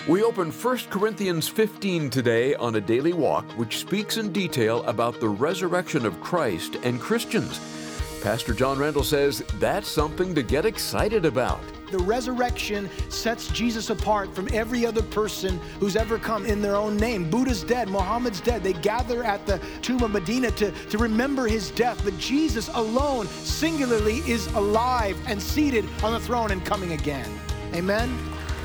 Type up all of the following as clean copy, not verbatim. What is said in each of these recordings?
We open 1 Corinthians 15 today on a daily walk, which speaks in detail about the resurrection of Christ and Christians. Pastor John Randall says that's something to get excited about. The resurrection sets Jesus apart from every other person who's ever come in their own name. Buddha's dead, Muhammad's dead. They gather at the tomb of Medina to remember his death. But Jesus alone, singularly, is alive and seated on the throne and coming again. Amen?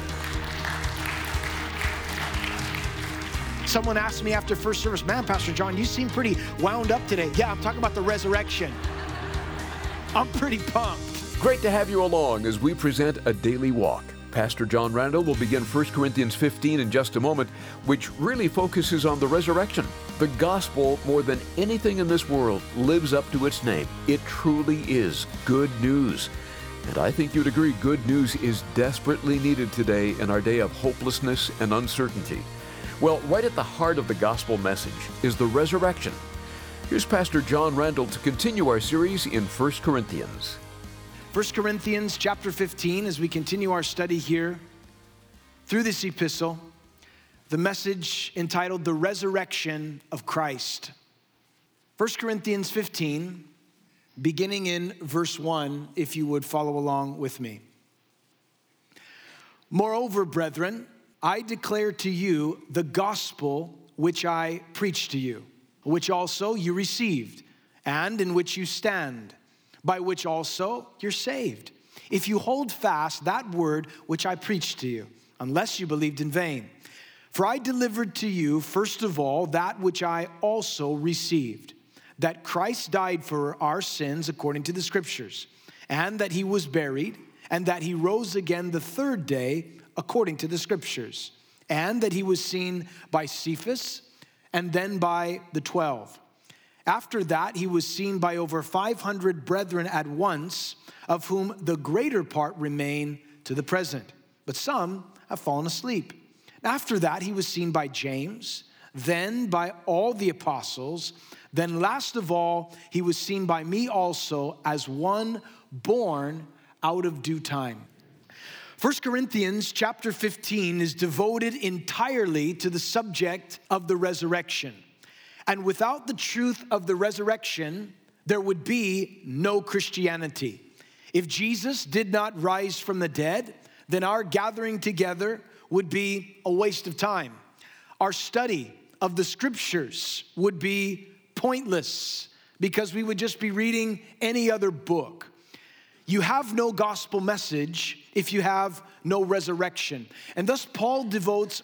Someone asked me after first service, man, Pastor John, you seem pretty wound up today. Yeah, I'm talking about the resurrection. I'm pretty pumped. Great to have you along as we present a daily walk. Pastor John Randall will begin 1 Corinthians 15 in just a moment, which really focuses on the resurrection. The gospel, more than anything in this world, lives up to its name. It truly is good news. And I think you'd agree good news is desperately needed today in our day of hopelessness and uncertainty. Well, right at the heart of the gospel message is the resurrection. Here's Pastor John Randall to continue our series in 1 Corinthians. 1 Corinthians chapter 15, as we continue our study here through this epistle, the message entitled The Resurrection of Christ. 1 Corinthians 15, beginning in verse 1, if you would follow along with me. Moreover, brethren, I declare to you the gospel which I preached to you, which also you received, and in which you stand, by which also you're saved, if you hold fast that word which I preached to you, unless you believed in vain. For I delivered to you, first of all, that which I also received, that Christ died for our sins according to the Scriptures, and that he was buried, and that he rose again the third day according to the Scriptures, and that he was seen by Cephas, and then by the 12. After that, he was seen by over 500 brethren at once, of whom the greater part remain to the present, but some have fallen asleep. After that, he was seen by James, then by all the apostles. Then last of all, he was seen by me also as one born out of due time. 1 Corinthians chapter 15 is devoted entirely to the subject of the resurrection. And without the truth of the resurrection, there would be no Christianity. If Jesus did not rise from the dead, then our gathering together would be a waste of time. Our study of the Scriptures would be pointless because we would just be reading any other book. You have no gospel message if you have no resurrection. And thus Paul devotes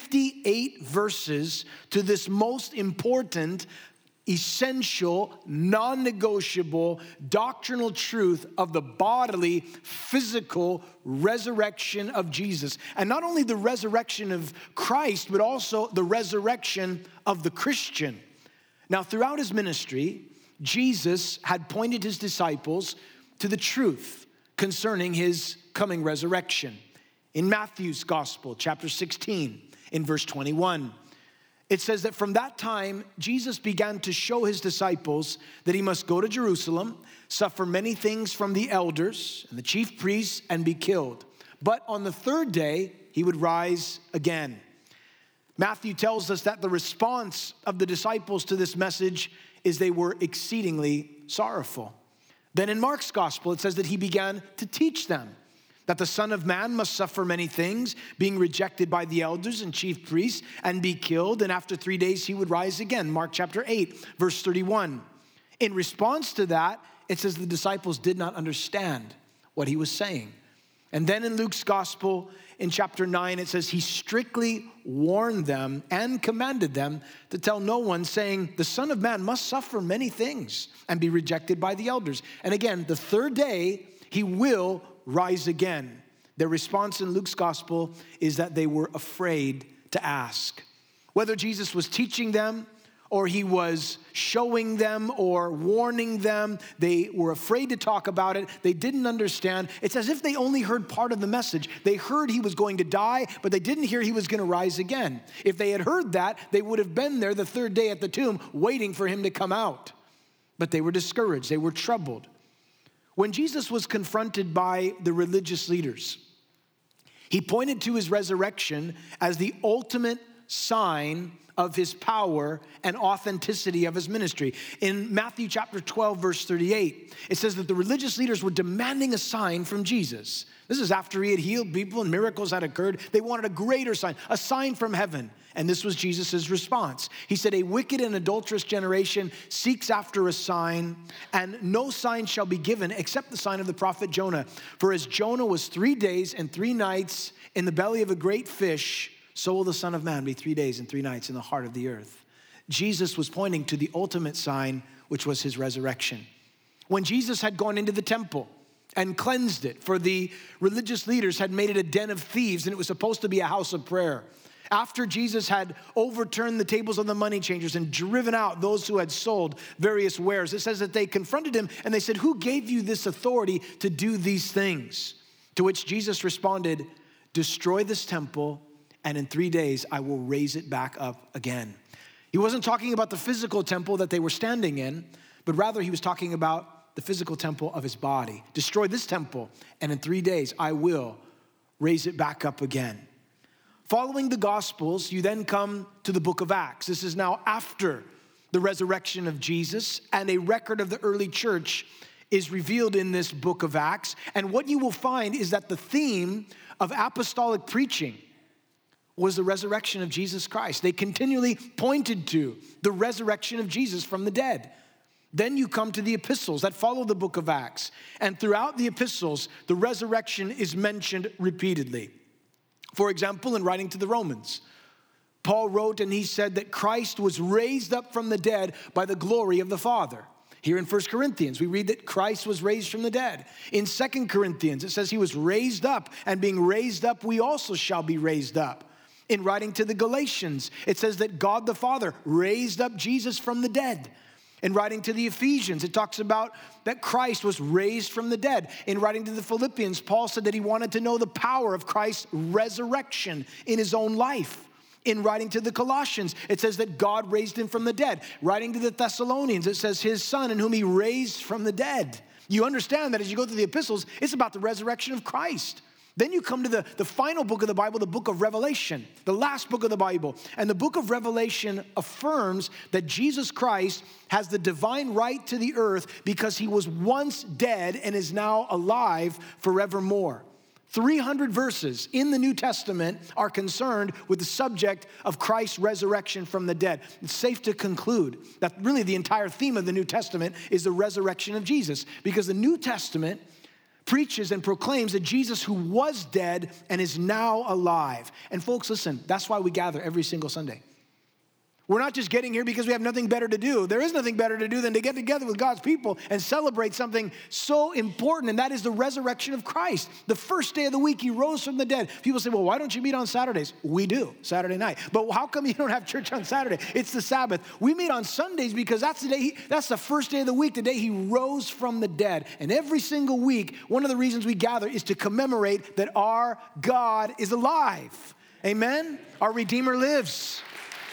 58 verses to this most important, essential, non-negotiable doctrinal truth of the bodily, physical resurrection of Jesus. And not only the resurrection of Christ, but also the resurrection of the Christian. Now, throughout his ministry, Jesus had pointed his disciples to the truth concerning his coming resurrection. In Matthew's Gospel, chapter 16, in verse 21, it says that from that time, Jesus began to show his disciples that he must go to Jerusalem, suffer many things from the elders and the chief priests, and be killed. But on the third day, he would rise again. Matthew tells us that the response of the disciples to this message is they were exceedingly sorrowful. Then in Mark's Gospel, it says that he began to teach them that the Son of Man must suffer many things, being rejected by the elders and chief priests, and be killed, and after 3 days he would rise again. Mark chapter 8, verse 31. In response to that, it says the disciples did not understand what he was saying. And then in Luke's Gospel, in chapter 9, it says he strictly warned them and commanded them to tell no one, saying, the Son of Man must suffer many things and be rejected by the elders. And again, the third day, he will rise again. Their response in Luke's Gospel is that they were afraid to ask. Whether Jesus was teaching them or he was showing them or warning them, they were afraid to talk about it. They didn't understand. It's as if they only heard part of the message. They heard he was going to die, but they didn't hear he was going to rise again. If they had heard that, they would have been there the third day at the tomb waiting for him to come out. But they were discouraged. They were troubled. When Jesus was confronted by the religious leaders, He pointed to his resurrection as the ultimate sign of his power and authenticity of his ministry. In Matthew chapter 12, verse 38, it says that the religious leaders were demanding a sign from Jesus. This is after he had healed people and miracles had occurred. They wanted a greater sign, a sign from heaven. And this was Jesus' response. He said, a wicked and adulterous generation seeks after a sign, and no sign shall be given except the sign of the prophet Jonah. For as Jonah was 3 days and 3 nights in the belly of a great fish, so will the Son of Man be 3 days and 3 nights in the heart of the earth. Jesus was pointing to the ultimate sign, which was his resurrection. When Jesus had gone into the temple and cleansed it, for the religious leaders had made it a den of thieves, and it was supposed to be a house of prayer. After Jesus had overturned the tables of the money changers and driven out those who had sold various wares, it says that they confronted him and they said, who gave you this authority to do these things? To which Jesus responded, destroy this temple, and in 3 days I will raise it back up again. He wasn't talking about the physical temple that they were standing in, but rather he was talking about the physical temple of his body. Destroy this temple, and in 3 days I will raise it back up again. Following the Gospels, you then come to the book of Acts. This is now after the resurrection of Jesus, and a record of the early church is revealed in this book of Acts. And what you will find is that the theme of apostolic preaching was the resurrection of Jesus Christ. They continually pointed to the resurrection of Jesus from the dead. Then you come to the epistles that follow the book of Acts. And throughout the epistles, the resurrection is mentioned repeatedly. For example, in writing to the Romans, Paul wrote and he said that Christ was raised up from the dead by the glory of the Father. Here in 1 Corinthians, we read that Christ was raised from the dead. In 2 Corinthians, it says he was raised up, and being raised up, we also shall be raised up. In writing to the Galatians, it says that God the Father raised up Jesus from the dead. In writing to the Ephesians, it talks about that Christ was raised from the dead. In writing to the Philippians, Paul said that he wanted to know the power of Christ's resurrection in his own life. In writing to the Colossians, it says that God raised him from the dead. Writing to the Thessalonians, it says his Son in whom he raised from the dead. You understand that as you go through the epistles, it's about the resurrection of Christ. Then you come to the final book of the Bible, the book of Revelation, the last book of the Bible. And the book of Revelation affirms that Jesus Christ has the divine right to the earth because he was once dead and is now alive forevermore. 300 verses in the New Testament are concerned with the subject of Christ's resurrection from the dead. It's safe to conclude that really the entire theme of the New Testament is the resurrection of Jesus, because the New Testament preaches and proclaims that Jesus who was dead and is now alive. And folks, listen, that's why we gather every single Sunday. We're not just getting here because we have nothing better to do. There is nothing better to do than to get together with God's people and celebrate something so important, and that is the resurrection of Christ. The first day of the week, he rose from the dead. People say, well, why don't you meet on Saturdays? We do, Saturday night. But how come you don't have church on Saturday? It's the Sabbath. We meet on Sundays because that's the first day of the week, the day he rose from the dead. And every single week, one of the reasons we gather is to commemorate that our God is alive. Amen? Our Redeemer lives.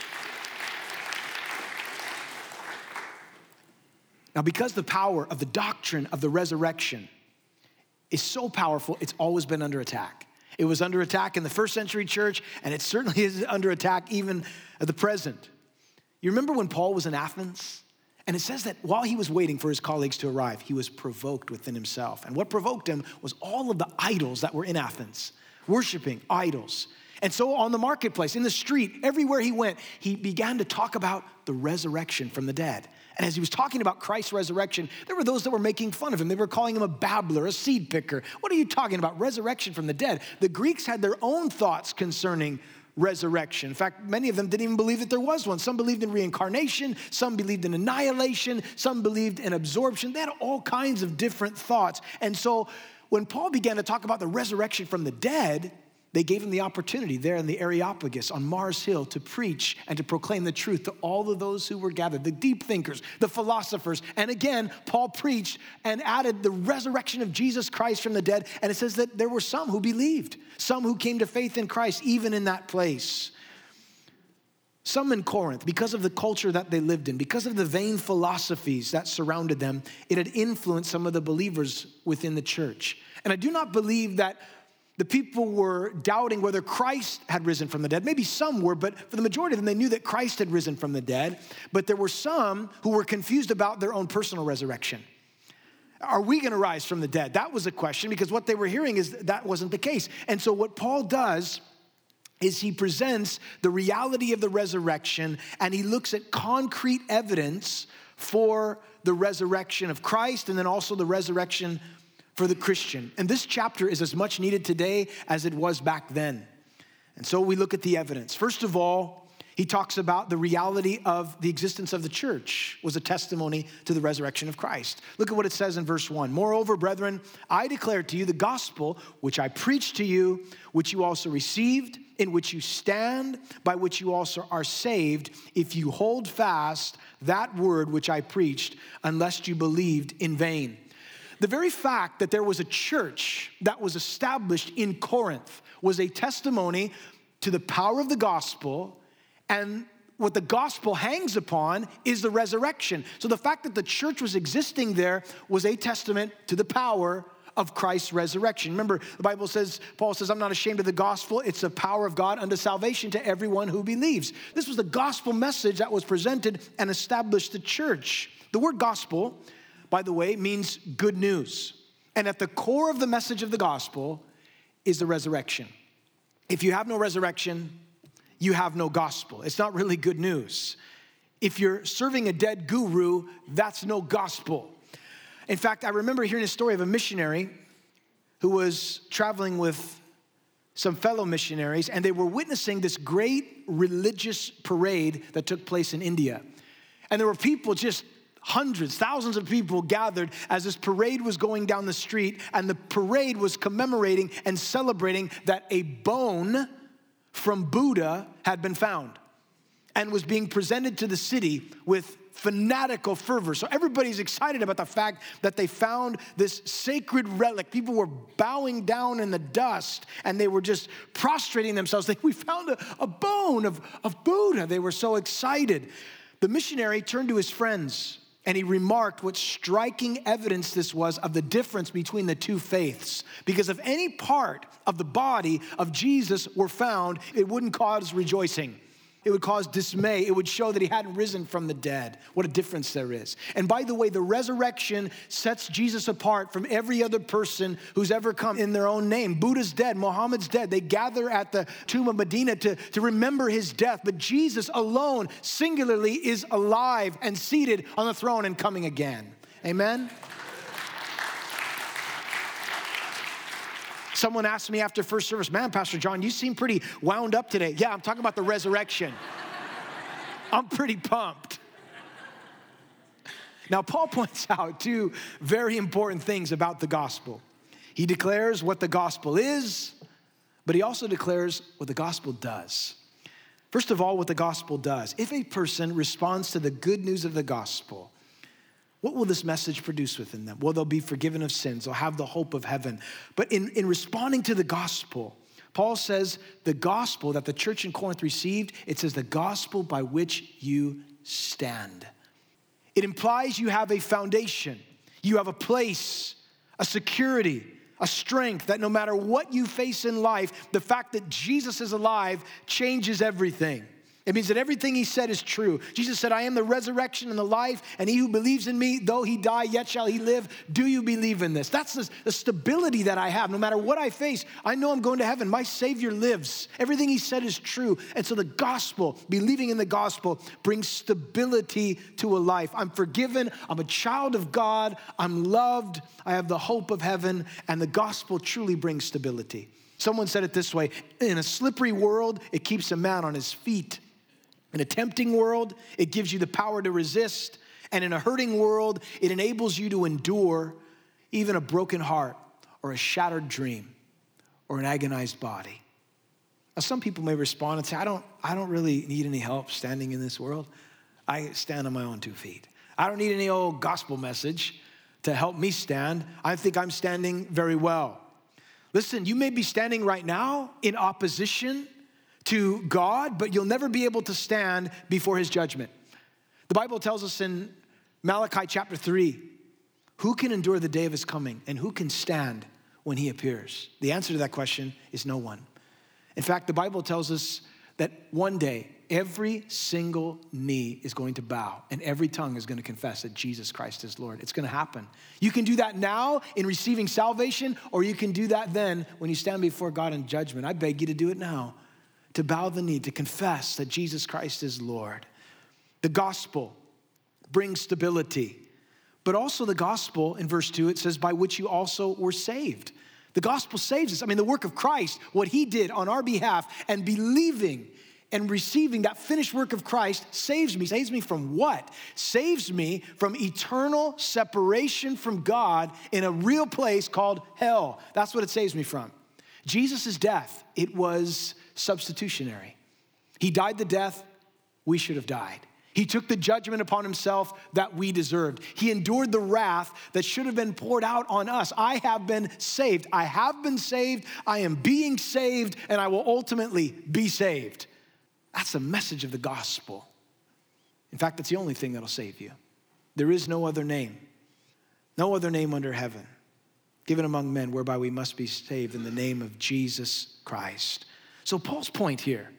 Now, because the power of the doctrine of the resurrection is so powerful, it's always been under attack. It was under attack in the first century church, and it certainly is under attack even at the present. You remember when Paul was in Athens? And it says that while he was waiting for his colleagues to arrive, he was provoked within himself. And what provoked him was all of the idols that were in Athens, worshiping idols. And so on the marketplace, in the street, everywhere he went, he began to talk about the resurrection from the dead. And as he was talking about Christ's resurrection, there were those that were making fun of him. They were calling him a babbler, a seed picker. What are you talking about? Resurrection from the dead. The Greeks had their own thoughts concerning resurrection. In fact, many of them didn't even believe that there was one. Some believed in reincarnation. Some believed in annihilation. Some believed in absorption. They had all kinds of different thoughts. And so when Paul began to talk about the resurrection from the dead, they gave him the opportunity there in the Areopagus on Mars Hill to preach and to proclaim the truth to all of those who were gathered, the deep thinkers, the philosophers. And again, Paul preached and added the resurrection of Jesus Christ from the dead. And it says that there were some who believed, some who came to faith in Christ, even in that place. Some in Corinth, because of the culture that they lived in, because of the vain philosophies that surrounded them, it had influenced some of the believers within the church. And I do not believe that the people were doubting whether Christ had risen from the dead. Maybe some were, but for the majority of them, they knew that Christ had risen from the dead. But there were some who were confused about their own personal resurrection. Are we going to rise from the dead? That was a question, because what they were hearing is that wasn't the case. And so what Paul does is he presents the reality of the resurrection, and he looks at concrete evidence for the resurrection of Christ, and then also the resurrection for the Christian. And this chapter is as much needed today as it was back then. And so we look at the evidence. First of all, he talks about the reality of the existence of the church was a testimony to the resurrection of Christ. Look at what it says in verse 1. Moreover, brethren, I declare to you the gospel which I preached to you, which you also received, in which you stand, by which you also are saved, if you hold fast that word which I preached, unless you believed in vain. The very fact that there was a church that was established in Corinth was a testimony to the power of the gospel, and what the gospel hangs upon is the resurrection. So the fact that the church was existing there was a testament to the power of Christ's resurrection. Remember, the Bible says, Paul says, I'm not ashamed of the gospel. It's the power of God unto salvation to everyone who believes. This was the gospel message that was presented and established the church. The word gospel, by the way, means good news. And at the core of the message of the gospel is the resurrection. If you have no resurrection, you have no gospel. It's not really good news. If you're serving a dead guru, that's no gospel. In fact, I remember hearing a story of a missionary who was traveling with some fellow missionaries, and they were witnessing this great religious parade that took place in India. And there were people, just hundreds, thousands of people gathered as this parade was going down the street, and the parade was commemorating and celebrating that a bone from Buddha had been found and was being presented to the city with fanatical fervor. So everybody's excited about the fact that they found this sacred relic. People were bowing down in the dust, and they were just prostrating themselves. We found a bone of Buddha. They were so excited. The missionary turned to his friends, and he remarked what striking evidence this was of the difference between the two faiths. Because if any part of the body of Jesus were found, it wouldn't cause rejoicing. It would cause dismay. It would show that he hadn't risen from the dead. What a difference there is. And by the way, the resurrection sets Jesus apart from every other person who's ever come in their own name. Buddha's dead. Muhammad's dead. They gather at the tomb of Medina to remember his death. But Jesus alone, singularly, is alive and seated on the throne and coming again. Amen? Someone asked me after first service, man, Pastor John, you seem pretty wound up today. Yeah, I'm talking about the resurrection. I'm pretty pumped. Now, Paul points out two very important things about the gospel. He declares what the gospel is, but he also declares what the gospel does. First of all, what the gospel does. If a person responds to the good news of the gospel, what will this message produce within them? Well, they'll be forgiven of sins. They'll have the hope of heaven. But in responding to the gospel, Paul says the gospel that the church in Corinth received, it says the gospel by which you stand. It implies you have a foundation. You have a place, a security, a strength that no matter what you face in life, the fact that Jesus is alive changes everything. It means that everything he said is true. Jesus said, I am the resurrection and the life, and he who believes in me, though he die, yet shall he live. Do you believe in this? That's the stability that I have. No matter what I face, I know I'm going to heaven. My Savior lives. Everything he said is true. And so the gospel, believing in the gospel, brings stability to a life. I'm forgiven. I'm a child of God. I'm loved. I have the hope of heaven, and the gospel truly brings stability. Someone said it this way, in a slippery world, it keeps a man on his feet. In a tempting world, it gives you the power to resist. And in a hurting world, it enables you to endure even a broken heart or a shattered dream or an agonized body. Now, some people may respond and say, I don't really need any help standing in this world. I stand on my own 2 feet. I don't need any old gospel message to help me stand. I think I'm standing very well. Listen, you may be standing right now in opposition to God, but you'll never be able to stand before his judgment. The Bible tells us in Malachi chapter 3, who can endure the day of his coming and who can stand when he appears? The answer to that question is no one. In fact, the Bible tells us that one day, every single knee is going to bow and every tongue is going to confess that Jesus Christ is Lord. It's going to happen. You can do that now in receiving salvation, or you can do that then when you stand before God in judgment. I beg you to do it now, to bow the knee, to confess that Jesus Christ is Lord. The gospel brings stability, but also the gospel, in verse 2, it says, by which you also were saved. The gospel saves us. I mean, the work of Christ, what he did on our behalf, and believing and receiving that finished work of Christ saves me. Saves me from what? Saves me from eternal separation from God in a real place called hell. That's what it saves me from. Jesus' death, it was substitutionary. He died the death we should have died. He took the judgment upon himself that we deserved. He endured the wrath that should have been poured out on us. I have been saved. I have been saved. I am being saved, and I will ultimately be saved. That's the message of the gospel. In fact, that's the only thing that'll save you. There is no other name under heaven given among men whereby we must be saved in the name of Jesus Christ. So Paul's point here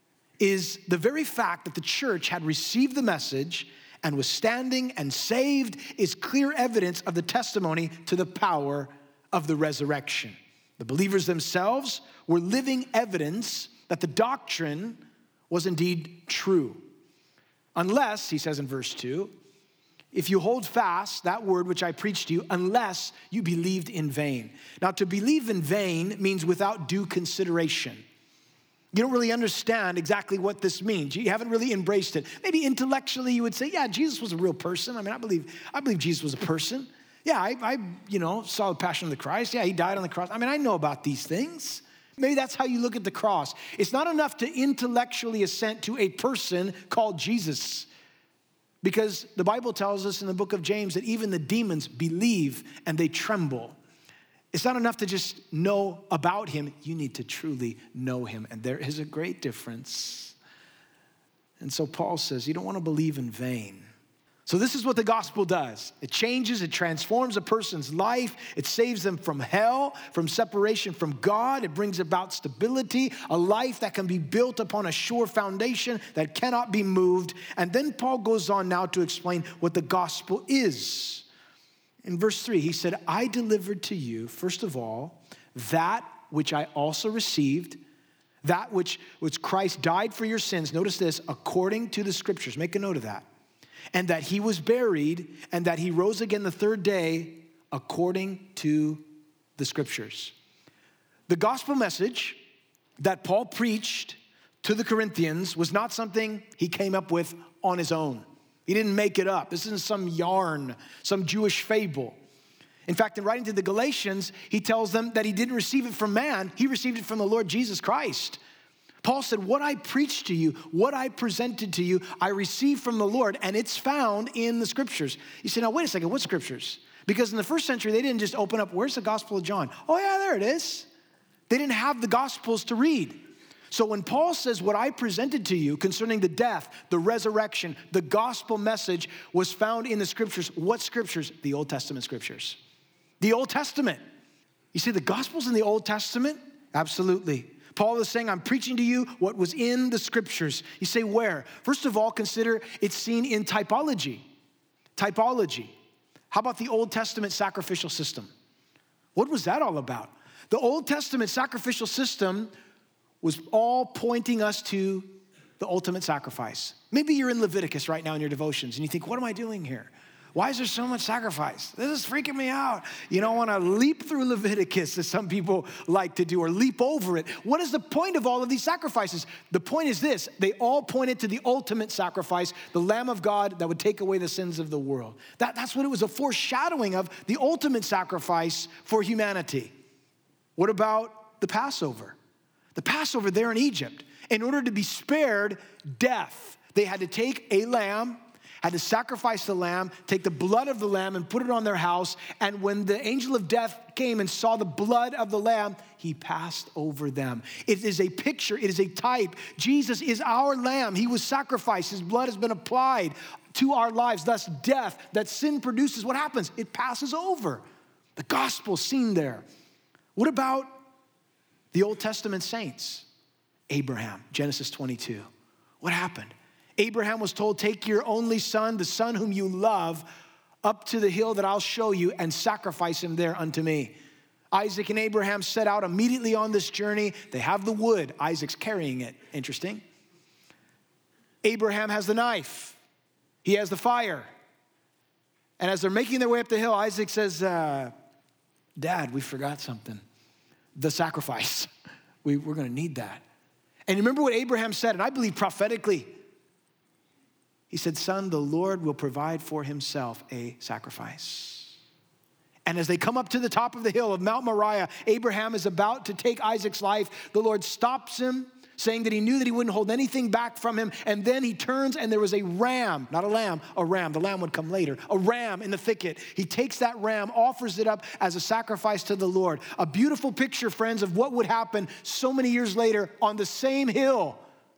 is the very fact that the church had received the message and was standing and saved is clear evidence of the testimony to the power of the resurrection. The believers themselves were living evidence that the doctrine was indeed true. Unless, he says in verse 2, if you hold fast that word which I preached to you, unless you believed in vain. Now, to believe in vain means without due consideration. You don't really understand exactly what this means. You haven't really embraced it. Maybe intellectually you would say, yeah, Jesus was a real person. I mean, I believe Jesus was a person. Yeah, I saw the Passion of the Christ. Yeah, he died on the cross. I mean, I know about these things. Maybe that's how you look at the cross. It's not enough to intellectually assent to a person called Jesus, because the Bible tells us in the book of James that even the demons believe and they tremble. It's not enough to just know about him. You need to truly know him. And there is a great difference. And so Paul says, you don't want to believe in vain. So this is what the gospel does. It changes, it transforms a person's life. It saves them from hell, from separation from God. It brings about stability, a life that can be built upon a sure foundation that cannot be moved. And then Paul goes on now to explain what the gospel is. In verse 3, he said, I delivered to you, first of all, that which I also received, that which Christ died for your sins. Notice this, according to the scriptures. Make a note of that. And that he was buried, and that he rose again the third day, according to the scriptures. The gospel message that Paul preached to the Corinthians was not something he came up with on his own. He didn't make it up. This isn't some yarn, some Jewish fable. In fact, in writing to the Galatians, he tells them that he didn't receive it from man. He received it from the Lord Jesus Christ. Paul said, what I preached to you, what I presented to you, I received from the Lord, and it's found in the scriptures. You say, now wait a second, what scriptures? Because in the first century, they didn't just open up, where's the Gospel of John? Oh yeah, there it is. They didn't have the Gospels to read. So when Paul says what I presented to you concerning the death, the resurrection, the gospel message was found in the scriptures. What scriptures? The Old Testament scriptures. The Old Testament. You see the gospel's in the Old Testament? Absolutely. Paul is saying, I'm preaching to you what was in the scriptures. You say, where? First of all, consider it's seen in typology. Typology. How about the Old Testament sacrificial system? What was that all about? The Old Testament sacrificial system was all pointing us to the ultimate sacrifice. Maybe you're in Leviticus right now in your devotions and you think, what am I doing here? Why is there so much sacrifice? This is freaking me out. You don't want to leap through Leviticus as some people like to do, or leap over it. What is the point of all of these sacrifices? The point is this: they all pointed to the ultimate sacrifice, the Lamb of God that would take away the sins of the world. That's what it was, a foreshadowing of the ultimate sacrifice for humanity. What about the Passover? The Passover there in Egypt, in order to be spared death, they had to take a lamb, had to sacrifice the lamb, take the blood of the lamb and put it on their house. And when the angel of death came and saw the blood of the lamb, he passed over them. It is a picture, it is a type. Jesus is our lamb. He was sacrificed. His blood has been applied to our lives. Thus death that sin produces, what happens? It passes over. The gospel seen there. What about the Old Testament saints? Abraham, Genesis 22. What happened? Abraham was told, take your only son, the son whom you love, up to the hill that I'll show you and sacrifice him there unto me. Isaac and Abraham set out immediately on this journey. They have the wood. Isaac's carrying it. Interesting. Abraham has the knife. He has the fire. And as they're making their way up the hill, Isaac says, Dad, we forgot something. The sacrifice. We're going to need that. And remember what Abraham said, and I believe prophetically. He said, son, the Lord will provide for himself a sacrifice. And as they come up to the top of the hill of Mount Moriah, Abraham is about to take Isaac's life. The Lord stops him, saying that he knew that he wouldn't hold anything back from him. And then he turns and there was a ram, not a lamb, a ram. The lamb would come later. A ram in the thicket. He takes that ram, offers it up as a sacrifice to the Lord. A beautiful picture, friends, of what would happen so many years later on the same hill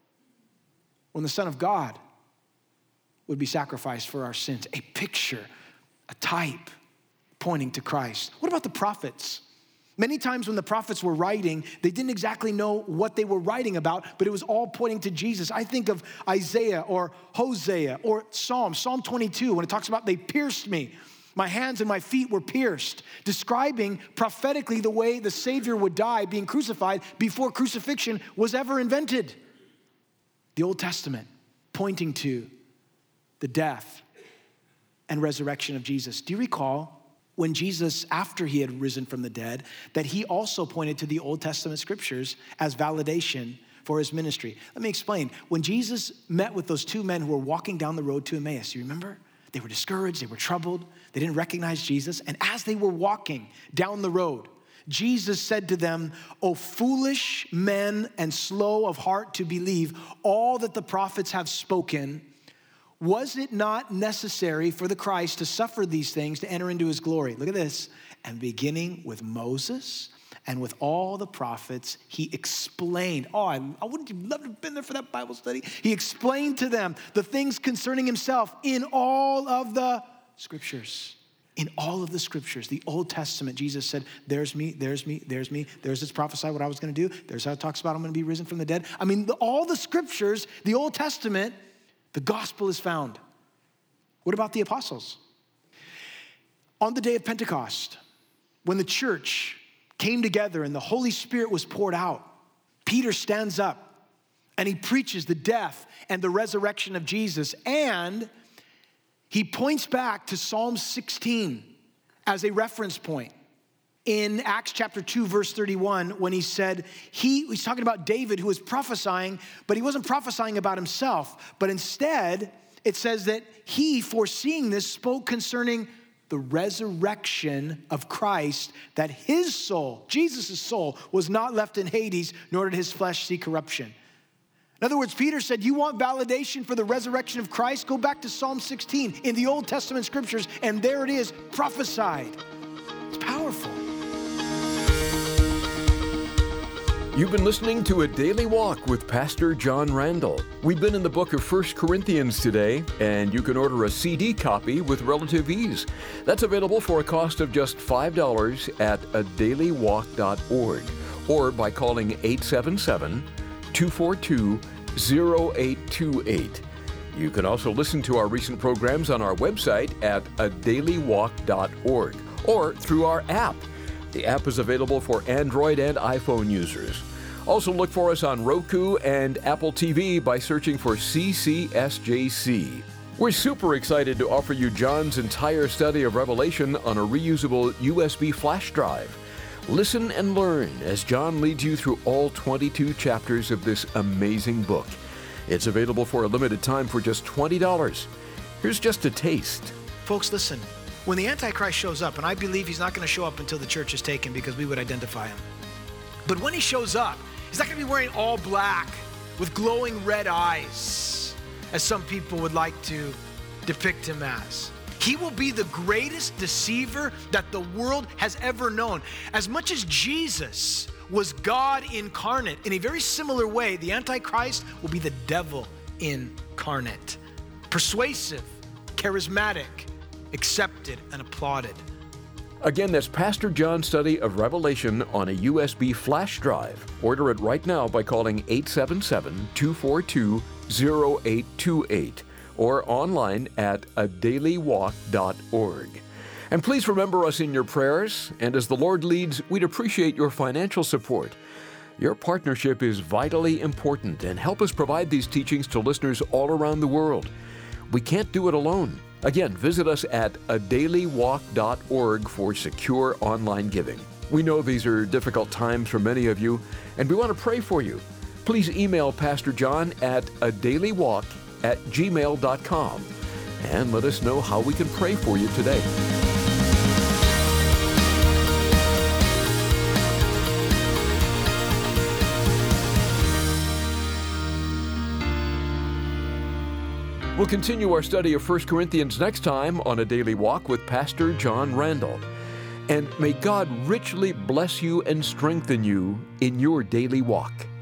when the Son of God would be sacrificed for our sins. A picture, a type pointing to Christ. What about the prophets? Many times when the prophets were writing, they didn't exactly know what they were writing about, but it was all pointing to Jesus. I think of Isaiah or Hosea or Psalm 22, when it talks about they pierced me. My hands and my feet were pierced, describing prophetically the way the Savior would die, being crucified before crucifixion was ever invented. The Old Testament pointing to the death and resurrection of Jesus. Do you recall when Jesus, after he had risen from the dead, that he also pointed to the Old Testament scriptures as validation for his ministry? Let me explain. When Jesus met with those two men who were walking down the road to Emmaus, you remember? They were discouraged, they were troubled, they didn't recognize Jesus. And as they were walking down the road, Jesus said to them, O foolish men and slow of heart to believe all that the prophets have spoken. Was it not necessary for the Christ to suffer these things to enter into his glory? Look at this. And beginning with Moses and with all the prophets, he explained. Oh, I wouldn't you love to have been there for that Bible study? He explained to them the things concerning himself in all of the scriptures. In all of the scriptures, the Old Testament, Jesus said, there's me, there's me, there's me. There's this prophesy what I was going to do. There's how it talks about I'm going to be risen from the dead. I mean, all the scriptures, the Old Testament, the gospel is found. What about the apostles? On the day of Pentecost, when the church came together and the Holy Spirit was poured out, Peter stands up and he preaches the death and the resurrection of Jesus. And he points back to Psalm 16 as a reference point. In Acts chapter 2, verse 31, when he said, he's talking about David who was prophesying, but he wasn't prophesying about himself. But instead, it says that he, foreseeing this, spoke concerning the resurrection of Christ, that his soul, Jesus' soul, was not left in Hades, nor did his flesh see corruption. In other words, Peter said, you want validation for the resurrection of Christ? Go back to Psalm 16 in the Old Testament scriptures, and there it is, prophesied. It's powerful. You've been listening to A Daily Walk with Pastor John Randall. We've been in the book of 1 Corinthians today, and you can order a CD copy with relative ease. That's available for a cost of just $5 at adailywalk.org or by calling 877-242-0828. You can also listen to our recent programs on our website at adailywalk.org or through our app. The app is available for Android and iPhone users. Also look for us on Roku and Apple TV by searching for CCSJC. We're super excited to offer you John's entire study of Revelation on a reusable USB flash drive. Listen and learn as John leads you through all 22 chapters of this amazing book. It's available for a limited time for just $20. Here's just a taste. Folks, listen. When the Antichrist shows up, and I believe he's not going to show up until the church is taken because we would identify him. But when he shows up, he's not going to be wearing all black with glowing red eyes, as some people would like to depict him as. He will be the greatest deceiver that the world has ever known. As much as Jesus was God incarnate, in a very similar way, the Antichrist will be the devil incarnate. Persuasive, charismatic, accepted and applauded. Again, that's Pastor John's study of Revelation on a USB flash drive. Order it right now by calling 877-242-0828 or online at adailywalk.org. And please remember us in your prayers, and as the Lord leads, we'd appreciate your financial support. Your partnership is vitally important, and help us provide these teachings to listeners all around the world. We can't do it alone. Again, visit us at adailywalk.org for secure online giving. We know these are difficult times for many of you, and we want to pray for you. Please email Pastor John at adailywalk@gmail.com and let us know how we can pray for you today. We'll continue our study of 1 Corinthians next time on A Daily Walk with Pastor John Randall. And may God richly bless you and strengthen you in your daily walk.